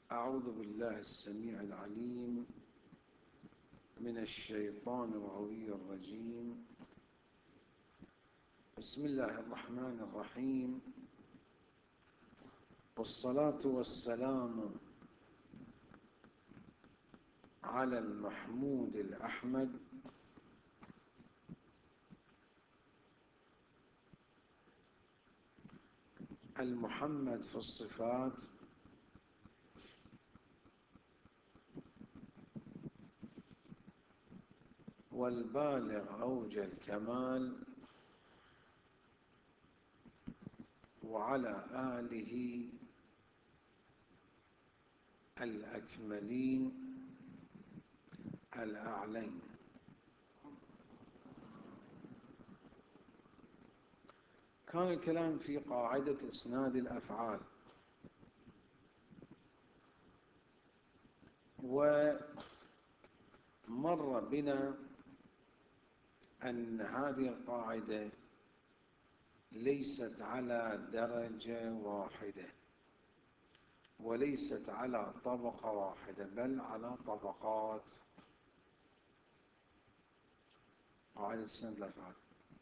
أعوذ بالله السميع العليم من الشيطان الغوي الرجيم. بسم الله الرحمن الرحيم، والصلاة والسلام على المحمود الأحمد المحمد في الصفات والبالغ أوج الكمال، وعلى آله الأكملين الأعلين. كان الكلام في قاعدة إسناد الأفعال، ومر بنا أن هذه القاعدة ليست على درجة واحدة وليست على طبقة واحدة، بل على طبقات. قاعدة إسناد الأفعال،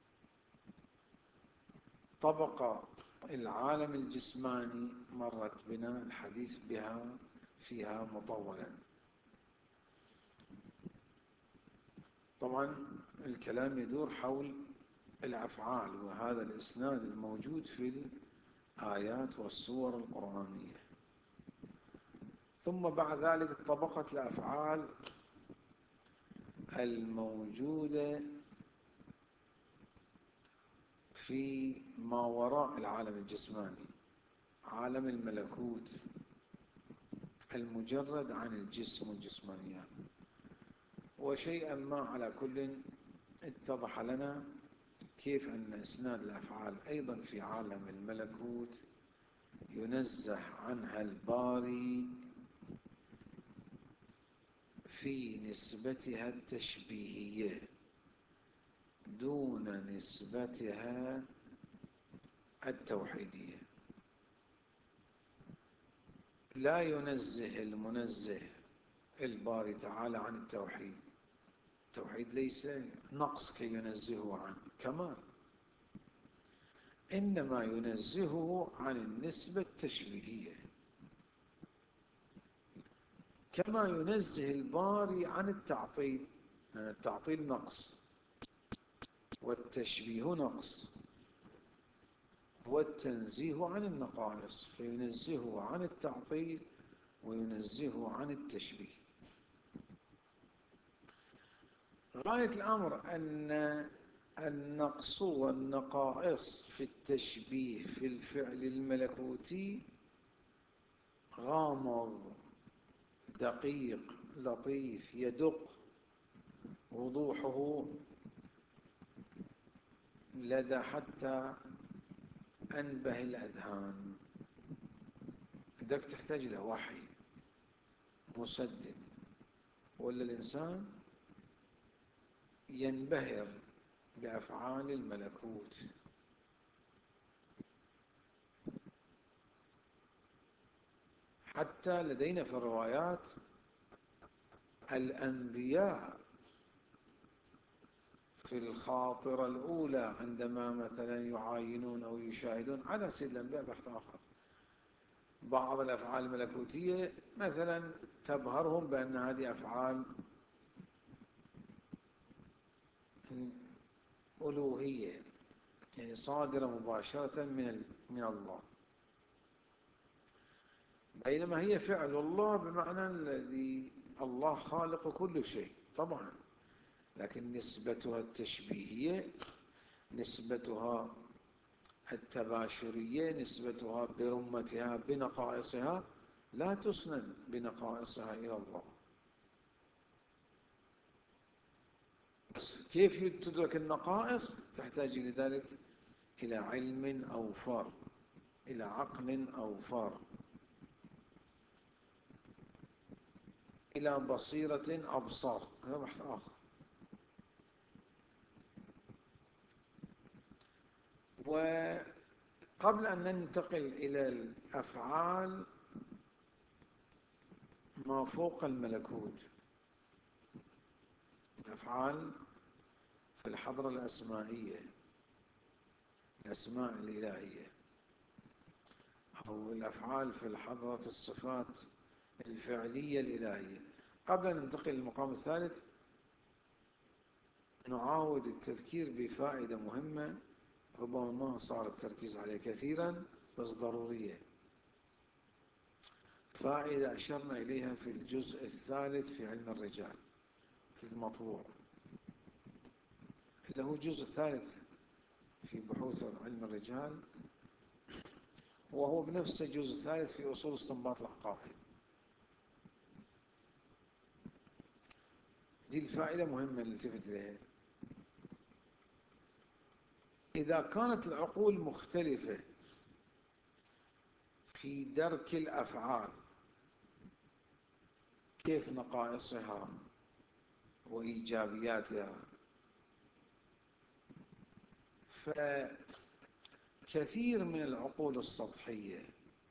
طبقة العالم الجسماني مرت بنا الحديث بها فيها مطولا. طبعا الكلام يدور حول الأفعال، وهذا الإسناد الموجود في الآيات والسور القرآنية. ثم بعد ذلك طبقة الأفعال الموجودة في ما وراء العالم الجسماني، عالم الملكوت المجرد عن الجسم والجسمانيات. وشيئا ما على كل اتضح لنا كيف أن إسناد الأفعال أيضا في عالم الملكوت ينزه عنها الباري في نسبتها التشبيهية دون نسبتها التوحيدية. لا ينزه المنزه الباري تعالى عن التوحيد. التوحيد ليس نقص كي ينزهه عنه، كمال. إنما ينزهه عن النسبة التشبيهية، كما ينزه الباري عن التعطيل. يعني التعطيل نقص والتشبيه نقص، والتنزيه عن النقائص، فينزهه عن التعطيل وينزهه عن التشبيه. غاية الأمر أن النقص والنقائص في التشبيه في الفعل الملكوتي غامض دقيق لطيف، يدق وضوحه لدى حتى أنبه الأذهان. لذلك تحتاج إلى وحي مسدد، ولا الإنسان ينبهر بأفعال الملكوت. حتى لدينا في الروايات الأنبياء في الخاطرة الأولى عندما مثلا يعاينون أو يشاهدون على سيد الأنبياء بحث آخر بعض الأفعال الملكوتية مثلا تبهرهم بأن هذه أفعال ألوهية، يعني صادرة مباشرة من الله، بينما هي فعل الله بمعنى الذي الله خالق كل شيء طبعا، لكن نسبتها التشبيهية، نسبتها التباشرية، نسبتها برمتها بنقائصها لا تسند بنقائصها إلى الله. بس كيف تدرك النقائص؟ تحتاج لذلك إلى علم أوفر، إلى عقل أوفر، إلى بصيرة أبصر. هذا بحث آخر. وقبل أن ننتقل إلى الأفعال ما فوق الملكوت. الأفعال في الحضرة الأسمائية، الأسماء الإلهية، أو الأفعال في الحضرة الصفات الفعلية الإلهية. قبل أن ننتقل للمقام الثالث نعاود التذكير بفائدة مهمة، ربما ما صار التركيز عليها كثيرا بس ضرورية. فائدة أشرنا إليها في الجزء الثالث في علم الرجال في المطبوع، اللي هو الجزء الثالث في بحوث علم الرجال، وهو بنفس الجزء الثالث في أصول استنباط العقائد. دي الفائدة مهمة نلتفت إليها. إذا كانت العقول مختلفة في درك الأفعال، كيف نقائصها وإيجابياتها، فكثير من العقول السطحية،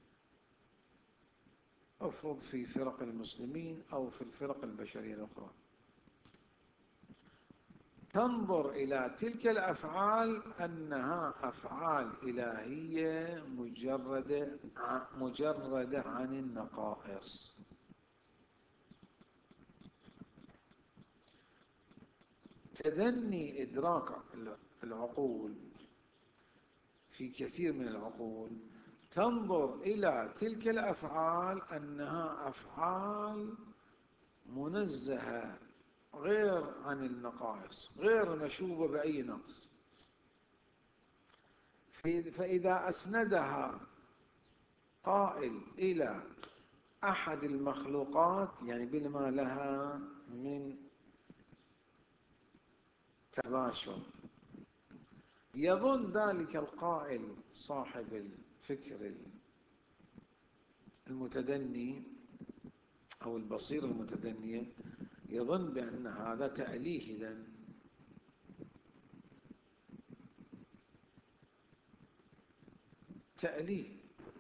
أفرض في فرق المسلمين أو في الفرق البشرية الأخرى، تنظر إلى تلك الأفعال أنها أفعال إلهية مجردة عن النقائص. تدني إدراك العقول في كثير من العقول تنظر إلى تلك الأفعال أنها أفعال منزهة غير عن النقائص، غير مشوبة بأي نقص. فإذا أسندها قائل إلى أحد المخلوقات، يعني بما لها من تباشر، يظن ذلك القائل صاحب الفكر المتدني أو البصيرة المتدنية، يظن بأن هذا تأليه. إذن تأليه،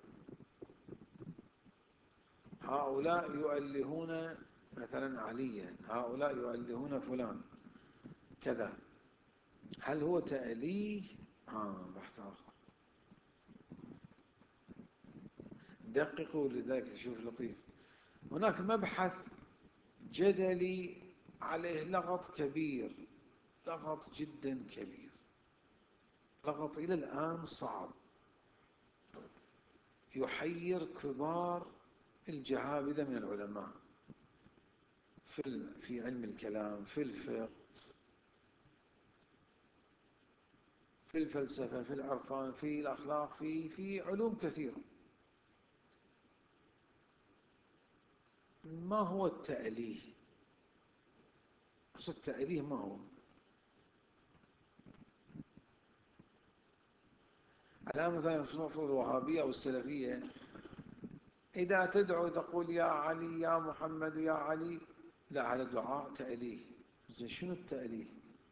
هؤلاء يؤلهون مثلا عليا، هؤلاء يؤلهون فلان كذا. هل هو تأليه؟ بحث آخر. دققوا لذلك، شوف لطيف، هناك مبحث جدلي عليه لغط كبير، لغط جدا كبير، لغط إلى الآن صعب، يحير كبار الجهابذة من العلماء في علم الكلام، في الفقه، في الفلسفة، في العرفان، في الأخلاق، في علوم كثيرة. ما هو التأليه؟ أصل التأليه ما هو؟ الآن مثلا في الوهابية أو السلفية، إذا تدعو تقول يا علي يا محمد يا علي، لا، على دعاء تأليه. زين، شنو التأليه؟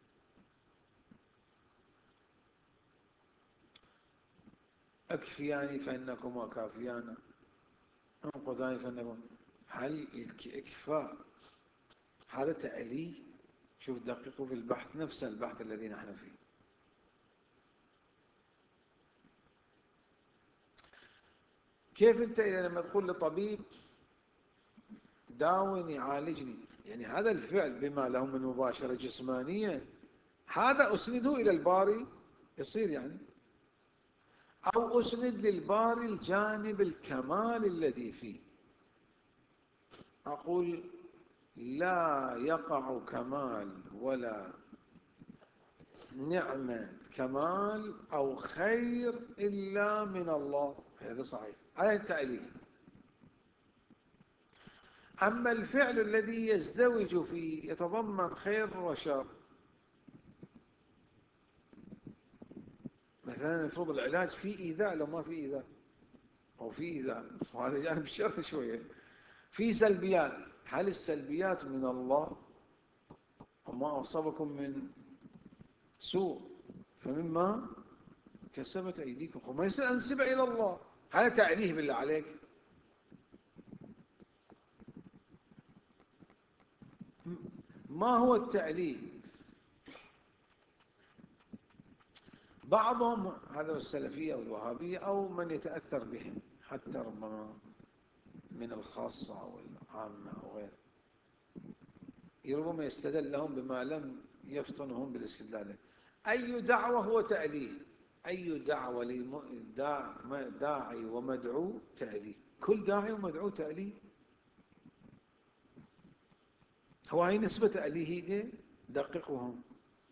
أكفياني فإنكما كافيانا، انقذاني فإنكما. هل الإكفاء هذا تأليه؟ شوف، دققوا في البحث، نفس البحث الذي نحن فيه. كيف أنت إذا لما تقول لطبيب داوني عالجني، يعني هذا الفعل بما له من مباشرة جسمانية، هذا أسنده إلى الباري يصير يعني، أو أسند للباري الجانب الكمال الذي فيه. أقول لا يقع كمال ولا نعمة كمال أو خير إلا من الله، هذا صحيح، هذا التأليف. أما الفعل الذي يزدوج فيه يتضمن خير وشر، مثلا المفروض العلاج فيه إيذاء، لو ما فيه إيذاء، أو فيه إيذاء، وهذا جانب الشر شوية، في سلبيات. هل السلبيات من الله؟ وما أصابكم من سوء فمما كسبت أيديكم، وما ينسب إلى الله. هذا تعليه بالله عليك. ما هو التأليه؟ بعضهم هذا السلفية أو الوهابية أو من يتأثر بهم حتى ربما من الخاصة أو العامة أو غيره، ربما يستدل لهم بما لم يفطنهم بالاستدلال. أي دعوة هو تأليه؟ أي دعوة داعي ومدعو تأليه؟ كل داعي ومدعو تأليه؟ هو هي نسبة تأليه دي دققهم.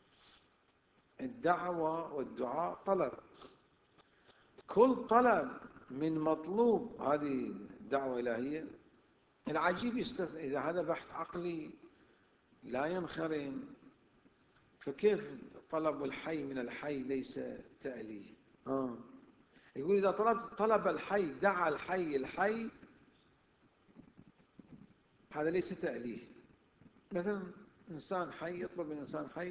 الدعوة والدعاء طلب، كل طلب من مطلوب هذه دعوة إلهية. العجيب إذا هذا بحث عقلي لا ينخرم، فكيف طلب الحي من الحي ليس تأليه؟ يقول إذا طلب الحي، دعا الحي هذا ليس تأليه. مثلا إنسان حي يطلب من إنسان حي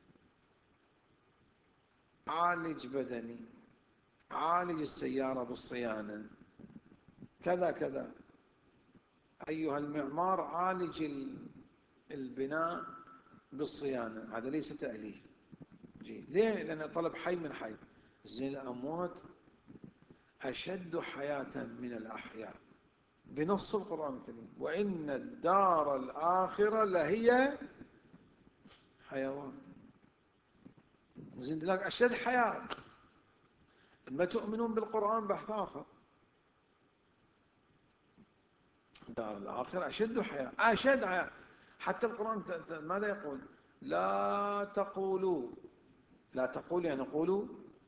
عالج بدني، عالج السيارة بالصيانة، كذا كذا، أيها المعمار عالج البناء بالصيانة، هذا ليس تأليه. ليه؟ لأن طلب حي من حي. زين الأموات أشد حياة من الأحياء بنص القرآن الكريم، وإن الدار الآخرة لهي حيوان. زين لك أشد حياة. ما تؤمنون بالقرآن بحث آخر. الدار الآخرة أشد حياة، أشد حياة. حتى القرآن ماذا يقول؟ لا تقولوا، لا تقول يعني قولوا،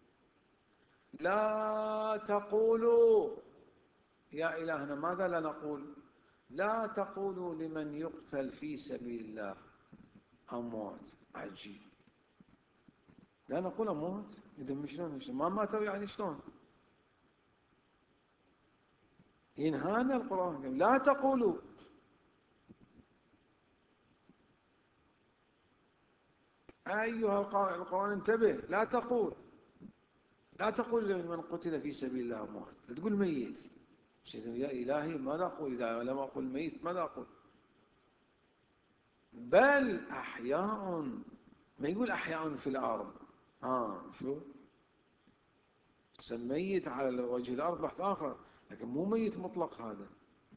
لا تقولوا يا إلهنا ماذا لا نقول؟ لا تقولوا لمن يقتل في سبيل الله أموات. عجيب، لا نقول أموات. إذا شلون ما ماتوا يعني شلون؟ ينهانا القرآن لا تقولوا. أيها القرآن انتبه، لا تقول، لا تقول لمن قتل في سبيل الله أموات، لا تقول ميت. يا إلهي ماذا أقول؟ إذا لم أقول ميت ماذا أقول؟ بل أحياء، ما يقول أحياء في الأرض. شو سميت على وجه الأرض بحث آخر، لكن مو ميت مطلق هذا.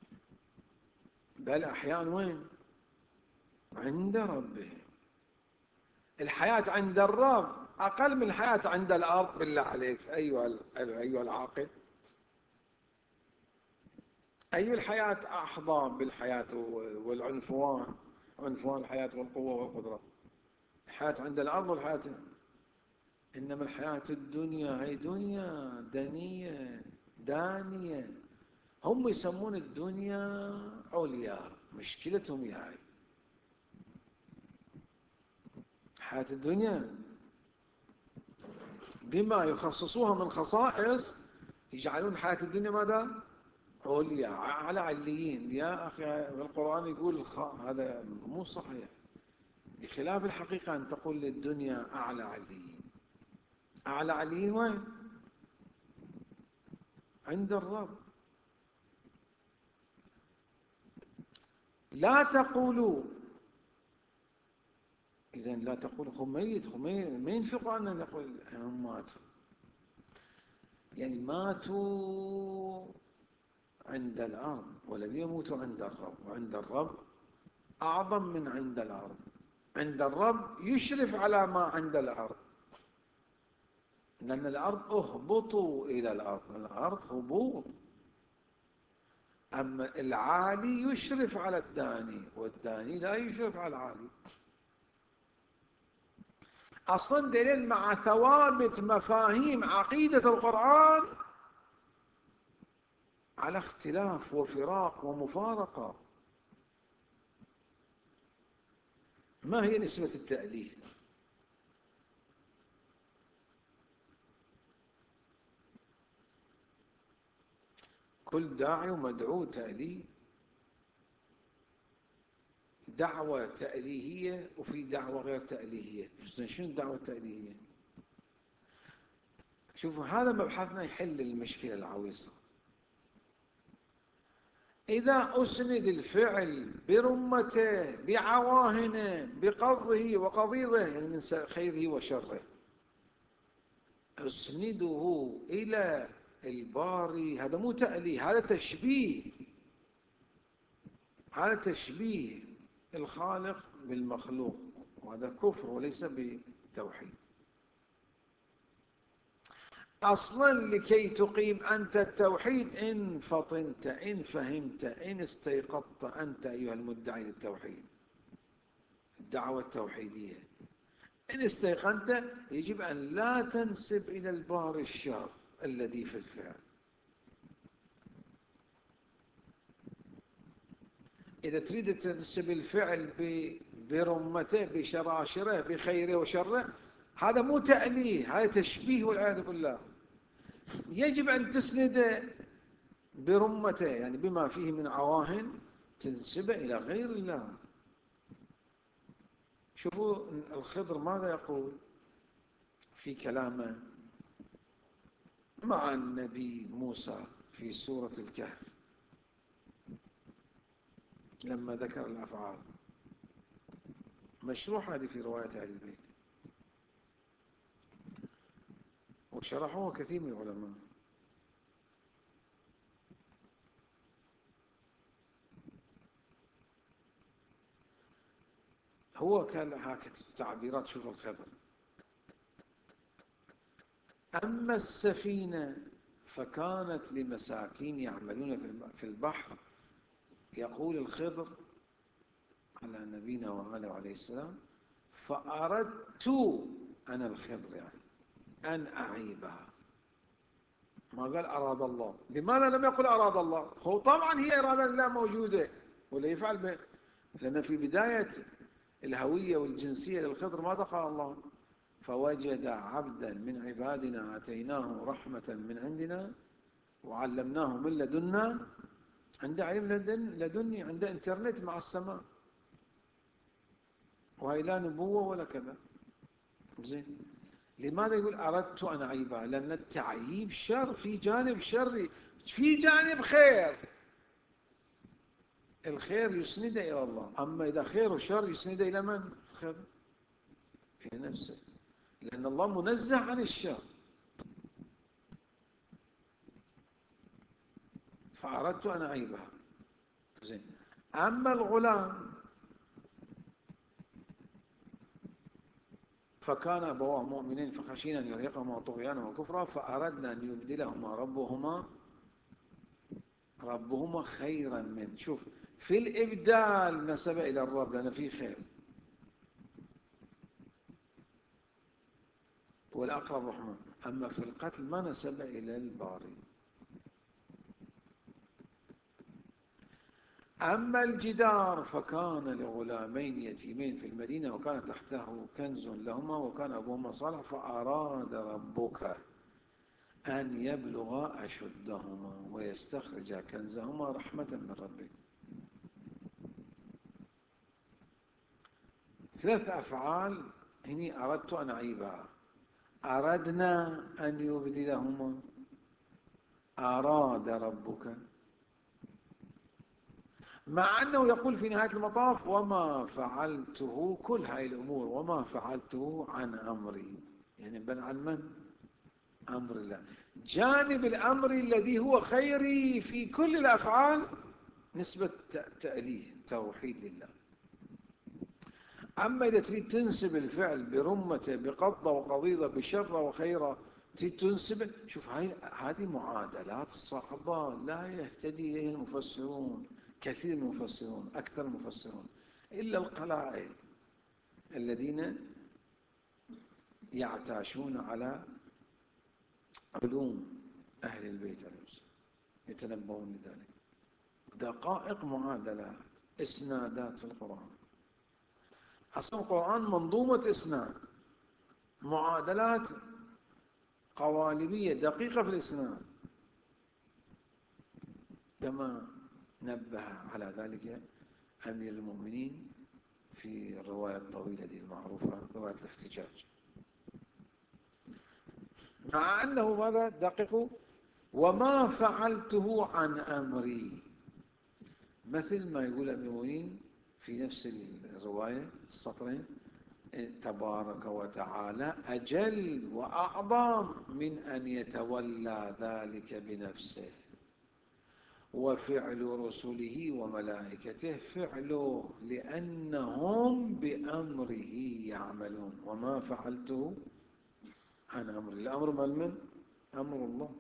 بل أحياء وين؟ عند ربهم. الحياة عند الرب أقل من الحياة عند الأرض بالله عليك أيها العاقل. أي الحياة أحظى بالحياة والعنفوان، عنفوان الحياة والقوة والقدرة؟ الحياة عند الأرض والحياة، إنما الحياة الدنيا هي دنيا دنية دانية. هم يسمون الدنيا أولياء، مشكلتهم هاي حياة الدنيا بما يخصصوها من خصائص، يجعلون حياة الدنيا ماذا؟ عليا، على عليين. يا أخي القرآن يقول هذا مو صحيح. بخلاف الحقيقة أن تقول للدنيا أعلى عليين. أعلى عليين وين؟ عند الرب. لا تقولوا، إذا لا تقولوا خميت ما ينفق عنا نقول هم ماتوا، يعني ماتوا عند الأرض ولم يموتوا عند الرب. وعند الرب أعظم من عند الأرض. عند الرب يشرف على ما عند الأرض، لأن الأرض اهبطوا إلى الأرض، الأرض هبوط. أما العالي يشرف على الداني، والداني لا يشرف على العالي. أصلا دليل مع ثوابت مفاهيم عقيدة القرآن على اختلاف وفراق ومفارقة. ما هي نسبة التأليه؟ كل داعي ومدعو تأليه. دعوة تأليهية وفي دعوة غير تأليهية. شنو الدعوة التأليهية؟ شوفوا هذا مبحثنا يحل المشكلة العويصة. إذا أسند الفعل برمته بعواهنه بقضه وقضيضه، يعني من خيره وشره، أسنده إلى الباري، هذا مو تأليه، هذا تشبيه، هذا تشبيه الخالق بالمخلوق، وهذا كفر وليس بتوحيد. أصلا لكي تقيم أنت التوحيد إن فطنت، إن فهمت، إن استيقظت أنت أيها المدعي للتوحيد، الدعوة التوحيدية، إن استيقنت يجب أن لا تنسب إلى البار الشر الذي في الفعل. إذا تريد تنسب الفعل برمته بشراشره بخيره وشره، هذا مو تأليه، هذا تشبيه والعياذ بالله. يجب أن تسند برمته، يعني بما فيه من عواهن، تنسبه إلى غير الله. شوفوا الخضر ماذا يقول في كلامه مع النبي موسى في سورة الكهف لما ذكر الأفعال. مشروح هذه في رواية أهل البيت، وشرحوه كثير من العلماء. هو كان هكذا تعبيرات. شوف الخضر: أما السفينة فكانت لمساكين يعملون في البحر. يقول الخضر على نبينا وآله عليه السلام: فأردت، أنا الخضر يعني، أن أعيبها. ما قال أراد الله. لماذا لم يقل أراد الله؟ هو طبعا هي إرادة الله موجودة، ولا يفعل لأن في بداية الهوية والجنسية للخضر ماذا قال الله؟ فوجد عبدا من عبادنا آتيناه رحمة من عندنا وعلمناه من لدنا. عنده علم لدني، عنده انترنت مع السماء، وهي لا نبوة ولا كذا. زين، لماذا يقول أردت أن أعيبها؟ لأن التعييب شر، في جانب شري، في جانب خير. الخير يسند إلى الله، أما إذا خير وشر يسند إلى من؟ الخير إلى نفسه، لأن الله منزه عن الشر. فأردت أن أعيبها. زين. أما الغلام فكان أبواه مؤمنين فخشينا أن يرهقهما طغيانا وكفرا فأردنا أن يبدلهما ربهما خيرا منه. شوف، في الإبدال نسب إلى الرب لأن فيه خير، والأقرب رحمة. أما في القتل ما نسب إلى الباري. أما الجدار فكان لغلامين يتيمين في المدينة وكان تحته كنز لهما وكان أبوهما صالح فأراد ربك أن يبلغا أشدهما ويستخرجا كنزهما رحمة من ربك. 3 أفعال هني أردت أن أعيبها: أردنا أن يبدلهما، أراد ربك، مع أنه يقول في نهاية المطاف: وما فعلته، كل هاي الأمور وما فعلته عن أمري، يعني بل عن من؟ أمر الله. جانب الأمر الذي هو خيري في كل الأفعال نسبة تأليه توحيد لله. أما إذا تريد تنسب الفعل برمته بقضة وقضيضة بشرة وخيرة، تريد تنسبه، شوف هذه معادلات صعبة لا يهتدي إليها المفسرون، كثير من المفسرون، أكثر المفسرون، إلا القلائل الذين يعتاشون على علوم أهل البيت عليهم السلام يتنبؤون بذلك. دقائق معادلات، إسنادات في القرآن. أصلا القرآن منظومة إسناد، معادلات قوالبية دقيقة في الإسناد، كما نبه على ذلك أمير المؤمنين في الرواية الطويلة دي المعروفة، رواية الاحتجاج. مع أنه ماذا دققوا: وما فعلته عن أمري. مثل ما يقول أمير المؤمنين في نفس الرواية السطرين: تبارك وتعالى أجل وأعظم من أن يتولى ذلك بنفسه، وفعل رسله وملائكته فعل لأنهم بأمره يعملون، وما فعلته عن أمر. الأمر من؟ أمر الله.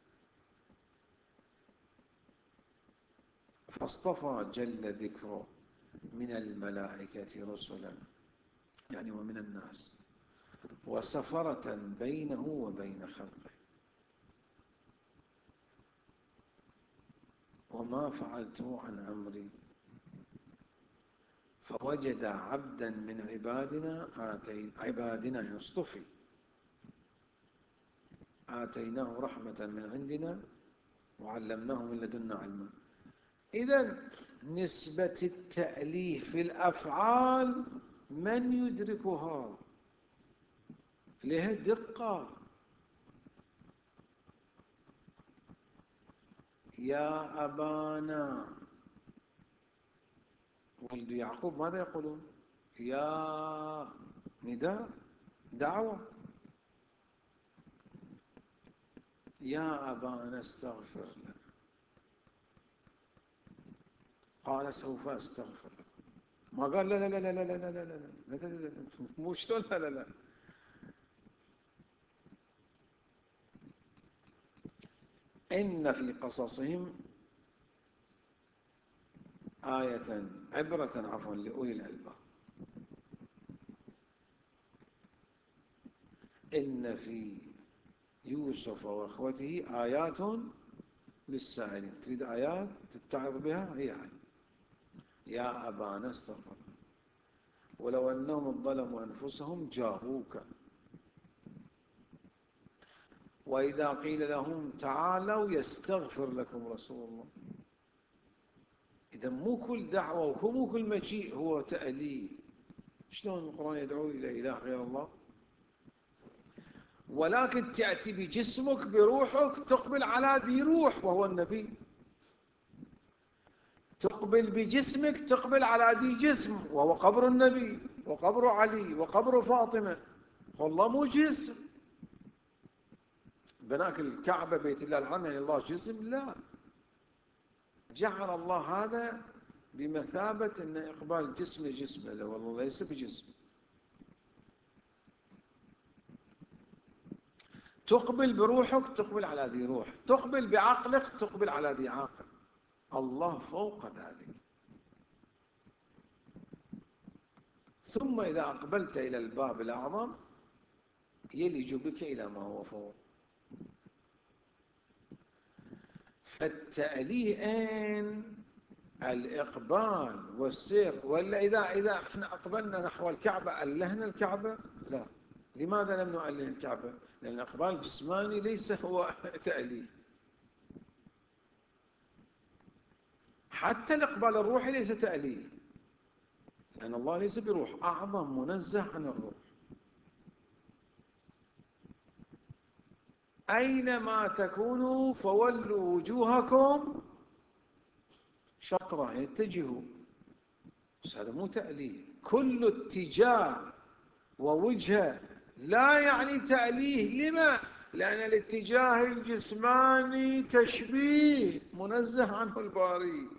فاصطفى جل ذكره من الملائكة رسلا، يعني ومن الناس، وسفرة بينه وبين خلقه. وما فعلته عن أمري. فوجد عبدا من عبادنا يصطفي، آتيناه رحمة من عندنا وعلمناه من لدنا علما. إذن نسبة التأليه في الأفعال من يدركها؟ لها دقة. يا أبانا، ولد يعقوب ماذا يقولون؟ يا نداء، دعوة. يا أبانا استغفر لنا. قال سوف أستغفر لك. ما قال لا لا لا لا لا لا لا لا لا لا لا لا، مو شلون لا لا لا. إن في قصصهم آية عبرة لأولي الألباب. إن في يوسف وأخوته آيات للسائلين. تريد آيات تتعظ بها؟ هي هاي: يا أبانا استغفر ولو أنهم ظلموا أنفسهم جاءوك وإذا قيل لهم تعالوا يستغفر لكم رسول الله. إذا مو كل دعوة ومو كل مجيء هو تأليه. شلون القرآن يدعو إلى إله غير الله؟ ولكن تأتي بجسمك بروحك، تقبل على ذي روح وهو النبي، تقبل بجسمك تقبل على ذي جسم وهو قبر النبي وقبر علي وقبر فاطمة. والله مو جسم. بناك الكعبة بيت الله الحرام يعني الله جسم؟ لا، جعل الله هذا بمثابة أن إقبال جسم جسمه، لا والله ليس بجسم. تقبل بروحك تقبل على ذي روح، تقبل بعقلك تقبل على ذي عقل. الله فوق ذلك. ثم إذا أقبلت إلى الباب الأعظم يلج بك إلى ما هو فوق. فالتأليه أين؟ الإقبال والسير. ولا إذا احنا أقبلنا نحو الكعبة ألهنا الكعبة؟ لا. لماذا لم نؤله الكعبة؟ لأن الإقبال الجسماني ليس هو تأليه. حتى الإقبال الروحي ليس تأليه، لأن الله ليس بروح، أعظم منزه عن الروح. أينما تكونوا فولوا وجوهكم شطرة، يتجهوا. بس هذا مو تأليه. كل اتجاه ووجهة لا يعني تأليه. لما؟ لأن الاتجاه الجسماني تشبيه منزه عنه الباري.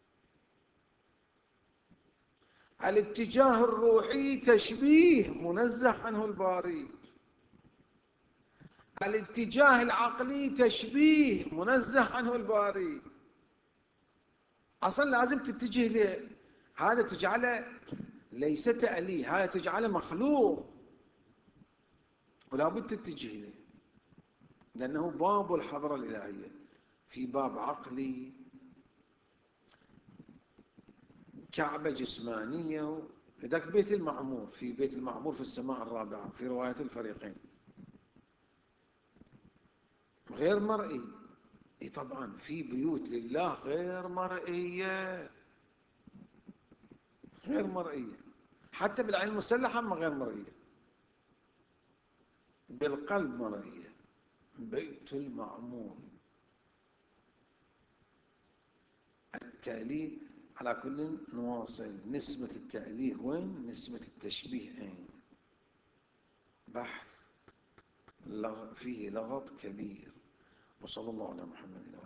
الاتجاه الروحي تشبيه منزه عنه الباري. الاتجاه العقلي تشبيه منزه عنه الباري. أصلا لازم تتجه له. هذا تجعله ليس تأليه، هذا تجعله مخلوق، ولا بد تتجه له، لأنه باب الحضرة الإلهية. في باب عقلي، كعبة جسمانية. ذاك بيت المعمور، في بيت المعمور في السماء الرابعة في رواية الفريقين غير مرئي. طبعا في بيوت لله غير مرئية، غير مرئية. حتى بالعين المسلحة ما غير مرئية، بالقلب مرئية. بيت المعمور. التأليه على كل نواصل. نسبة التأليف وين؟ نسبة التشبيه أين؟ بحث فيه لغط كبير. وصلى الله على محمد.